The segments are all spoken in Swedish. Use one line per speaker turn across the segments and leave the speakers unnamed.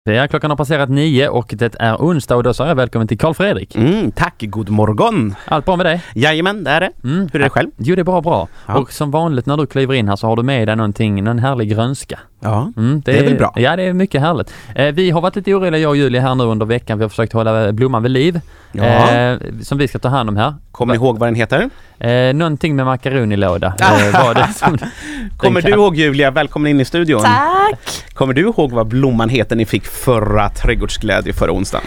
Klockan har passerat 9 och det är onsdag och då säger jag välkommen till Carl Fredrik.
Tack, god morgon.
Allt bra med dig?
Jajamän, det är det. Hur är det själv?
Jo, det är bra. Ja. Och som vanligt när du kliver in här så har du med dig någon härlig grönska.
Ja, det är väl bra.
Ja, det är mycket härligt. Vi har varit lite oroliga, jag och Julia, här nu under veckan. Vi har försökt hålla blomman vid liv. Ja. Som vi ska ta hand om här.
Kommer ni ihåg vad den heter?
Någonting med makaronilåda. Var det som
Kommer du ihåg, Julia? Välkommen in i studion.
Tack!
Kommer du ihåg vad blomman heter ni fick förra trädgårdsglädje förra onsdagen?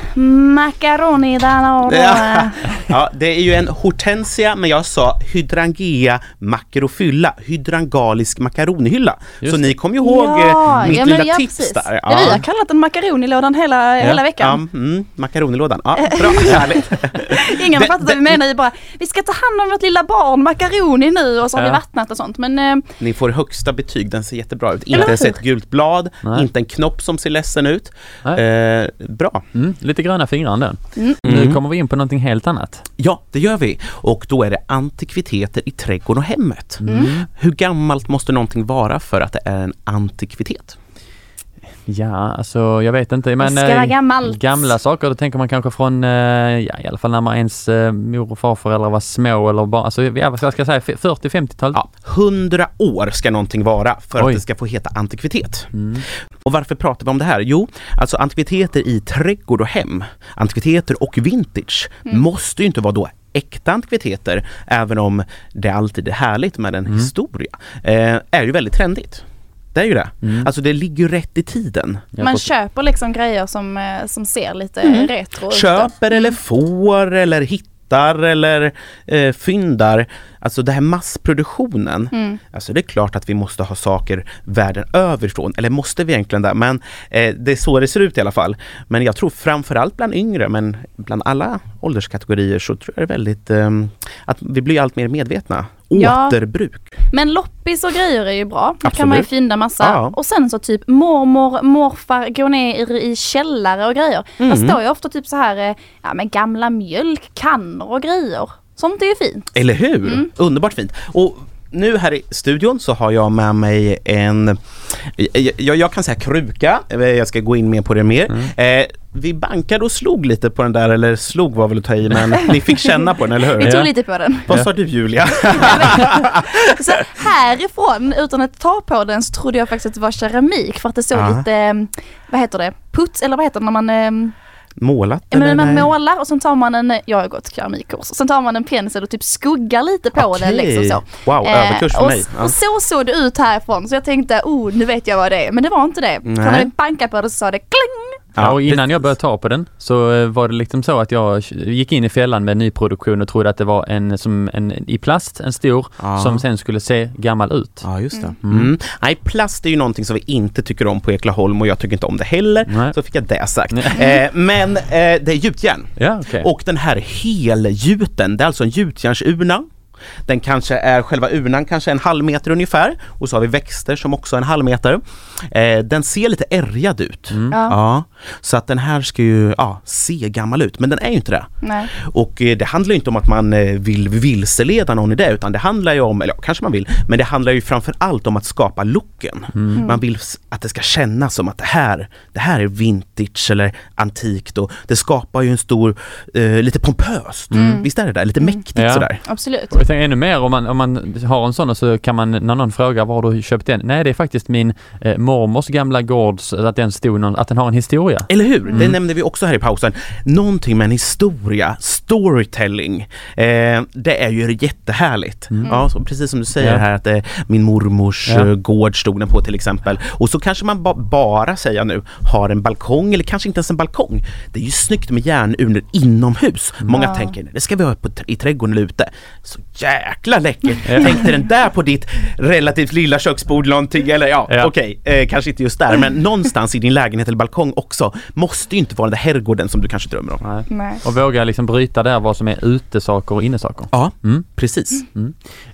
Makaronilåda.
Ja, det är ju en hortensia, men jag sa hydrangea macrophylla, hydrangalisk makaronhylla. Så ni kommer ihåg mitt lilla tips
precis.
där.
Ja. Vi har kallat den makaronilådan hela veckan.
Makaronilådan. Ja, bra, härligt.
Ingen har fattat vad vi menar ju bara, vi ska ta hand om vårt lilla barn makaroni nu och så har vi vattnat och sånt. Men,
ni får högsta betyg, den ser jättebra ut. Inte ens ett gult blad, inte en knopp som ser ledsen ut. Bra.
Lite gröna fingrar den. Nu kommer vi in på någonting helt annat.
Ja, det gör vi. Och då är det antikviteter i trädgården och hemmet. Hur gammalt måste någonting vara för att det är en antikvitet?
Ja, alltså jag vet inte. Men,
det ska vara gammalt.
Gamla saker, då tänker man kanske från, i alla fall när man ens mor och farföräldrar var små eller bara, alltså vad ska jag säga, 40-50-tal?
Ja, 100 år ska någonting vara för att det ska få heta antikvitet. Och varför pratar vi om det här? Jo, alltså antikviteter i trädgård och hem, antikviteter och vintage måste ju inte vara då äkta antikviteter, även om det alltid är härligt med en historia. Är ju väldigt trendigt. Det är ju det. Alltså det ligger ju rätt i tiden.
Man köper liksom grejer som ser lite retro ut.
Köper eller får eller hittar eller fyndar. Alltså det här massproduktionen. Alltså det är klart att vi måste ha saker världen överifrån. Eller måste vi egentligen där. Men det är så det ser ut i alla fall. Men jag tror framförallt bland yngre, men bland alla ålderskategorier så tror jag det är väldigt att vi blir allt mer medvetna. Återbruk.
Men loppis och grejer är ju bra. Det
Absolut.
kan man ju fynda massa. Ja. Och sen så typ morfar går ner i källare och grejer. Där står ju ofta typ så här med gamla mjölkkannor och grejer. Sånt är ju fint.
Eller hur? Underbart fint. Och nu här i studion så har jag med mig jag kan säga kruka. Jag ska gå in mer på det mer. Vi bankade och slog lite på den där, eller slog var väl att ta i, men ni fick känna på den, eller hur?
Vi tog lite på den.
Vad sa du, Julia?
Så härifrån, utan att ta på den, så trodde jag faktiskt att det var keramik, för att det såg lite, vad heter det? Puts, eller vad heter det när man...
Målat?
Men man målar och sen tar man jag har gått keramikkurs, sen tar man en pensel och typ skuggar lite på den liksom så.
Wow, överkurs för mig.
Och så såg det ut härifrån, så jag tänkte, nu vet jag vad det är, men det var inte det. När jag bankade på det så sa det kling!
Ja, och innan jag började ta på den så var det liksom så att jag gick in i fällan med nyproduktion och trodde att det var en i plast, en stor, som sen skulle se gammal ut.
Ja, just det. Nej, plast är ju någonting som vi inte tycker om på Eklaholm, och jag tycker inte om det heller. Så fick jag det sagt. Men det är gjutjärn.
Ja, okay.
Och den här helgjuten, det är alltså en gjutjärnsurna. Den kanske är, själva urnan kanske en halv meter ungefär. Och så har vi växter som också är en halv meter. Den ser lite ärgad ut. Så att den här ska ju se gammal ut. Men den är ju inte det.
Nej.
Och det handlar ju inte om att man vill vilseleda någon i det. Utan det handlar ju om, eller kanske man vill, men det handlar ju framför allt om att skapa looken. Man vill att det ska kännas som att det här är vintage eller antikt. Och det skapar ju en stor, lite pompöst. Visst är det där? Lite mäktigt sådär.
Absolut.
Jag tänker ännu mer, om man har en sån, så kan man, när någon frågar var du köpt den, nej, det är faktiskt min mormors gamla gårds, att den stod att den har en historia.
Eller hur? Det nämnde vi också här i pausen. Någonting med en historia, storytelling, det är ju jättehärligt. Ja, så precis som du säger här, att min mormors gård stod den på till exempel. Och så kanske man bara säga nu har en balkong, eller kanske inte ens en balkong. Det är ju snyggt med järnurnor inomhus. Många tänker, det ska vi ha i trädgården eller ute. Så jäkla läckert. Tänkte den där på ditt relativt lilla köksbord någonting, eller okej, kanske inte just där, men någonstans i din lägenhet eller balkong också. Måste ju inte vara den där herrgården som du kanske drömmer om.
Nej.
Och våga liksom bryta där vad som är utesaker och innesaker.
Ja, precis.